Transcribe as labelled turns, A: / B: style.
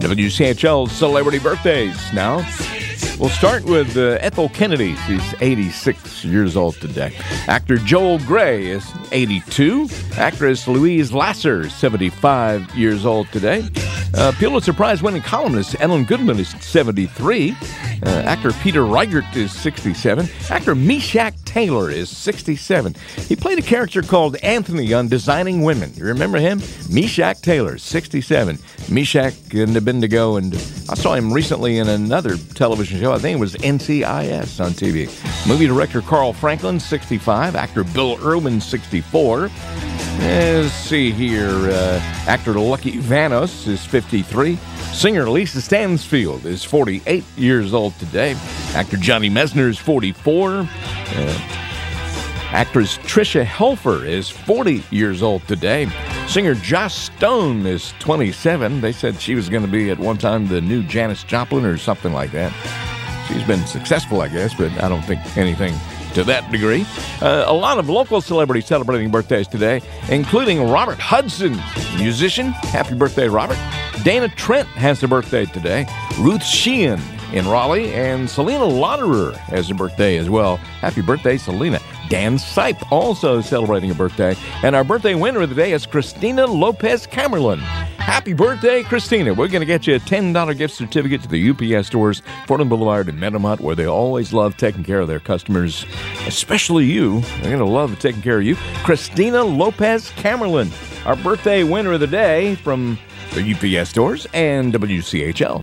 A: WCHL Celebrity Birthdays now. We'll start with Ethel Kennedy. She's 86 years old today. Actor Joel Grey is 82. Actress Louise Lasser, 75 years old today. Pulitzer Prize-winning columnist Ellen Goodman is 73. Actor Peter Reichert is 67. Actor Meshack Taylor is 67. He played a character called Anthony on Designing Women. You remember him? Meshack Taylor, 67. Meshack and Abednego, and I saw him recently in another television show. I think it was NCIS on TV. Movie director Carl Franklin, 65. Actor Bill Irwin, 64. Let's see here. Actor Lucky Vanos is 53. Singer Lisa Stansfield is 48 years old today. Actor Johnny Mesner is 44. Actress Tricia Helfer is 40 years old today. Singer Joss Stone is 27. They said she was going to be at one time the new Janis Joplin or something like that. She's been successful, I guess, but I don't think anything to that degree. A lot of local celebrities celebrating birthdays today, including Robert Hudson, musician. Happy birthday, Robert. Dana Trent has a birthday today. Ruth Sheehan in Raleigh, and Selena Lauderer has a birthday as well. Happy birthday, Selena. Dan Sipe also celebrating a birthday. And our birthday winner of the day is Christina Lopez Camerlin. Happy birthday, Christina. We're going to get you a $10 gift certificate to the UPS stores, Fordham Boulevard and Meadowmont, where they always love taking care of their customers, especially you. They're going to love taking care of you. Christina Lopez Camerlin, our birthday winner of the day from the UPS stores and WCHL.